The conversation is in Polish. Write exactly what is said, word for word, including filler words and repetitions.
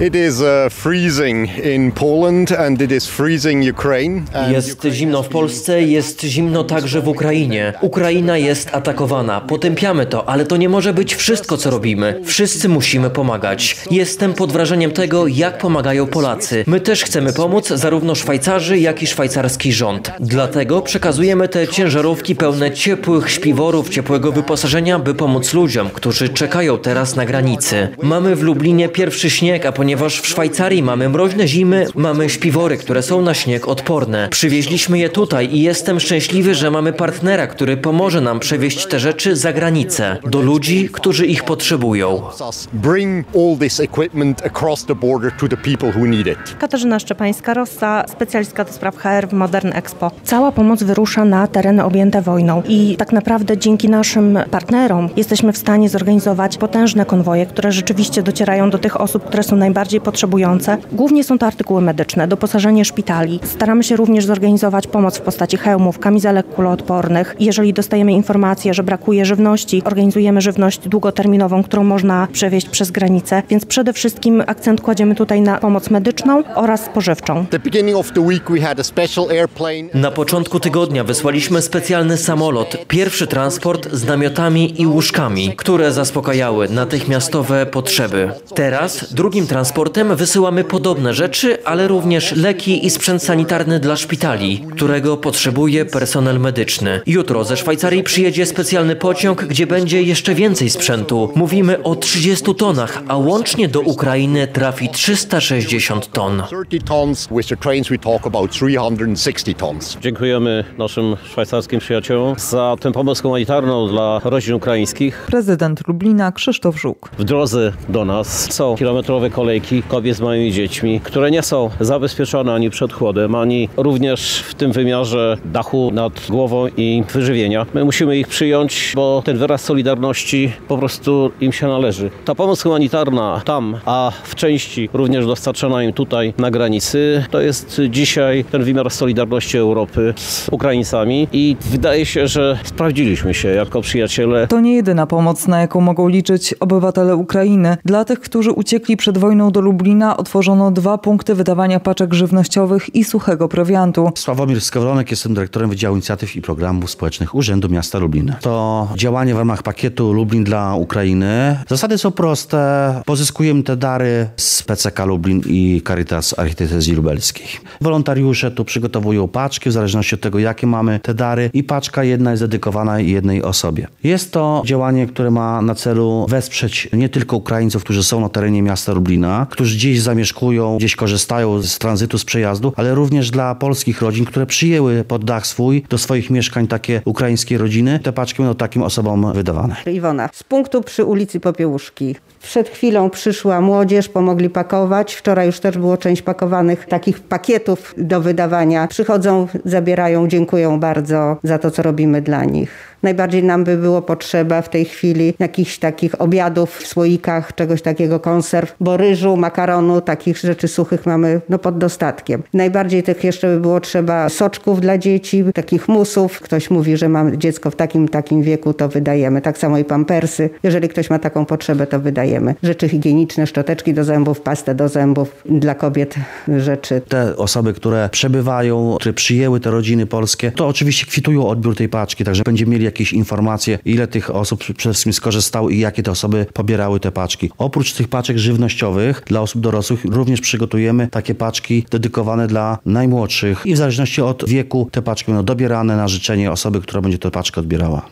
It is uh, freezing in Poland and it is freezing Ukraine. Jest zimno w Polsce, jest zimno także w Ukrainie. Ukraina jest atakowana. Potępiamy to, ale to nie może być wszystko, co robimy. Wszyscy musimy pomagać. Jestem pod wrażeniem tego, jak pomagają Polacy. My też chcemy pomóc, zarówno Szwajcarzy, jak i szwajcarski rząd. Dlatego przekazujemy te ciężarówki pełne ciepłych śpiworów, ciepłego wyposażenia, by pomóc ludziom, którzy czekają teraz na granicy. Mamy w Lublinie pierwszy śnieg, a ponieważ w Szwajcarii mamy mroźne zimy, mamy śpiwory, które są na śnieg odporne. Przywieźliśmy je tutaj i jestem szczęśliwy, że mamy partnera, który pomoże nam przewieźć te rzeczy za granicę, do ludzi, którzy ich potrzebują. Bring all this equipment across the border to the people who need it. Katarzyna Szczepańska-Rossa, specjalistka do spraw H R w Modern Expo. Cała pomoc wyrusza na tereny objęte wojną i tak naprawdę dzięki naszym partnerom jesteśmy w stanie zorganizować potężne konwoje, które rzeczywiście docierają do tych osób, które są najbardziej potrzebujące. Głównie są to artykuły medyczne, doposażenie szpitali. Staramy się również zorganizować pomoc w postaci hełmów, kamizelek kuloodpornych. Jeżeli dostajemy informację, że brakuje żywności, organizujemy żywność długoterminową, którą można przewieźć przez granicę, więc przede wszystkim akcent kładziemy tutaj na pomoc medyczną oraz spożywczą. Na początku tygodnia wysłaliśmy specjalny samolot, pierwszy transport z namiotami i łóżkami, które zaspokajały natychmiastowe potrzeby. Teraz drugim transportem wysyłamy podobne rzeczy, ale również leki i sprzęt sanitarny dla szpitali, którego potrzebuje personel medyczny. Jutro ze Szwajcarii przyjedzie specjalny pociąg, gdzie będzie jeszcze więcej sprzętu. Mówimy o trzydziestu tonach, a łącznie do Ukrainy trafi trzysta sześćdziesiąt ton. Dziękujemy naszym szwajcarskim przyjaciołom za tę pomoc humanitarną dla rodzin ukraińskich. Prezydent Lublina Krzysztof Żuk. W drodze do nas są kilometrowe kolejki kobiet z małymi dziećmi, które nie są zabezpieczone ani przed chłodem, ani również w tym wymiarze dachu nad głową i wyżywienia. My musimy ich przyjąć, bo ten wyraz solidarności po prostu im się należy. Ta pomoc humanitarna tam, a w części również dostarczona im tutaj na granicy, to jest dzisiaj ten wymiar solidarności Europy z Ukraińcami i wydaje się, że sprawdziliśmy się jako przyjaciele. To nie jedyna pomoc, na jaką mogą liczyć obywatele Ukrainy. Dla tych, którzy uciekli przed wojną do Lublina, otworzono dwa punkty wydawania paczek żywnościowych i suchego prowiantu. Sławomir Skowronek, jestem dyrektorem Wydziału Inicjatyw i Programów Społecznych Urzędu Miasta Lublina. To działanie w ramach pakietu Lublin dla Ukrainy. Zasady są proste. Pozyskujemy te dary z P C K Lublin i Caritas Archidiecezji Lubelskiej. Wolontariusze tu przygotowują paczki w zależności od tego, jakie mamy te dary i paczka jedna jest dedykowana jednej osobie. Jest to działanie, które ma na celu wesprzeć nie tylko Ukraińców, którzy są na terenie miasta Lublina, którzy gdzieś zamieszkują, gdzieś korzystają z tranzytu, z przejazdu, ale również dla polskich rodzin, które przyjęły pod dach swój do swoich mieszkań takie ukraińskie rodziny. Te paczki będą takim osobom wydawane. Iwona, z punktu przy ulicy Popiełuszki. Przed chwilą przyszła młodzież, pomogli pakować. Wczoraj już też było część pakowanych takich pakietów do wydawania. Przychodzą, zabierają, dziękują bardzo za to, co robimy dla nich. Najbardziej nam by było potrzeba w tej chwili jakichś takich obiadów w słoikach, czegoś takiego, konserw, bo ryżu, makaronu, takich rzeczy suchych mamy no, pod dostatkiem. Najbardziej tych jeszcze by było trzeba soczków dla dzieci, takich musów. Ktoś mówi, że ma dziecko w takim, takim wieku, to wydajemy. Tak samo i pampersy. Jeżeli ktoś ma taką potrzebę, to wydajemy. Rzeczy higieniczne, szczoteczki do zębów, pastę do zębów, dla kobiet rzeczy. Te osoby, które przebywają, czy przyjęły te rodziny polskie, to oczywiście kwitują odbiór tej paczki, także będziemy mieli jakieś informacje, ile tych osób przede wszystkim skorzystało i jakie te osoby pobierały te paczki. Oprócz tych paczek żywnościowych dla osób dorosłych również przygotujemy takie paczki dedykowane dla najmłodszych i w zależności od wieku te paczki będą dobierane na życzenie osoby, która będzie tę paczkę odbierała.